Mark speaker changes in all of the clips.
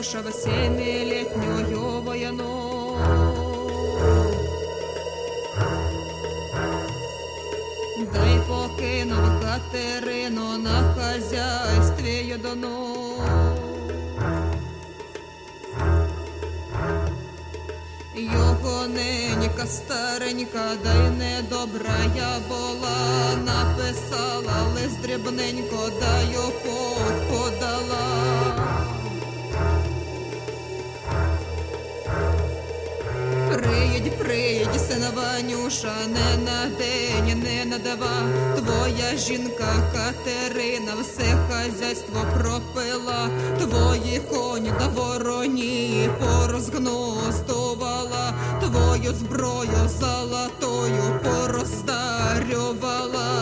Speaker 1: Ванюша в 7-летнюю войну. Да й покинув Катерину на хазяйстві юдону. Його ненька старенька, да й недобра я була, написала лист дрібненько, да його подала. Приїдь, сина Ванюша, не на день, не на два. Твоя жінка Катерина все хазяйство пропила, твої коні да вороні порозгнуздувала, твою зброю золотою пороздарювала.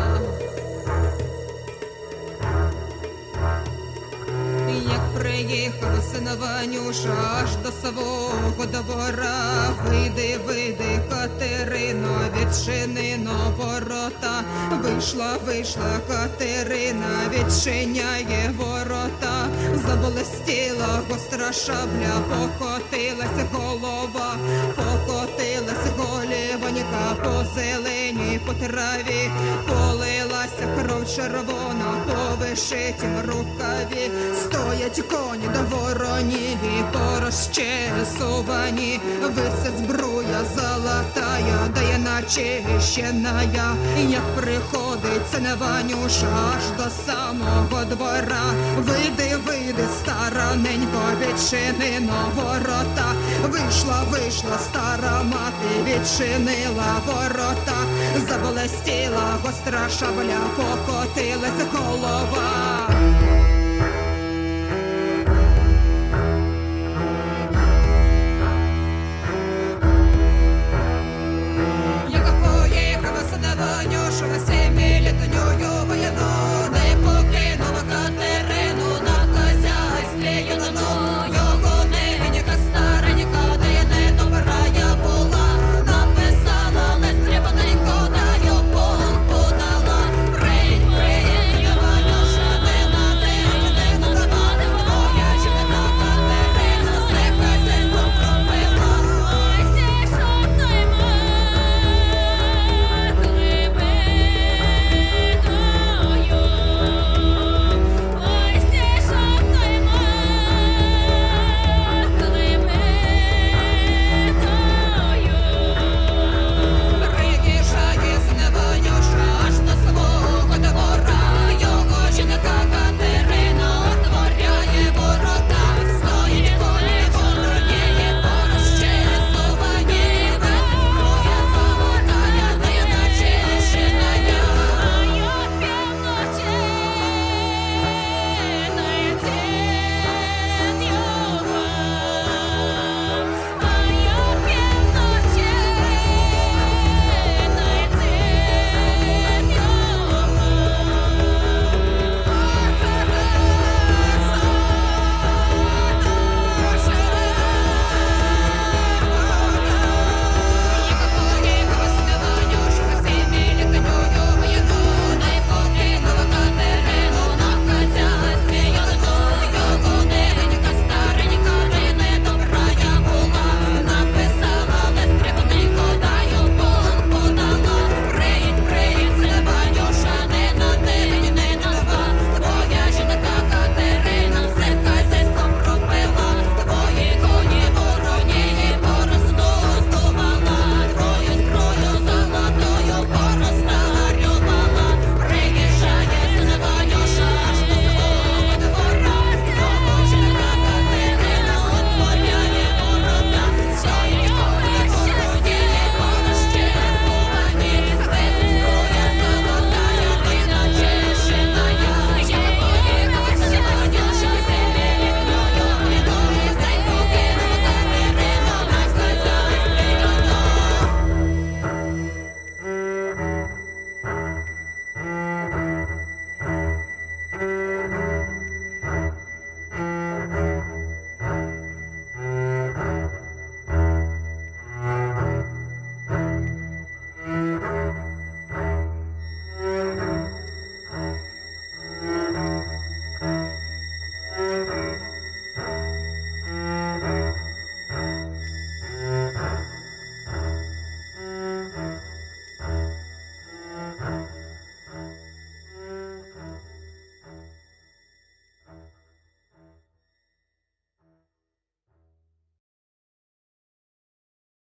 Speaker 1: Як приїхав син Ванюша аж до свого двора, вийди, Катерино, відчини но ворота. Вийшла Катерина, відчиняє ворота. Заблистіла гостра шабля, покотилась голова, покотилась голівонька по зелені, по траві, полилася кров червона по вишитім рукаві. Стоять коні до вороніві, порозчесувані, висить збруя золотая, да є начищеная. Як приходить син Ванюша аж до самого двора, вийди, староненько, відчини но ворота. Вийшла стара мати, відчинила ворота. Заблестіла гостра шабля, покотилась голова.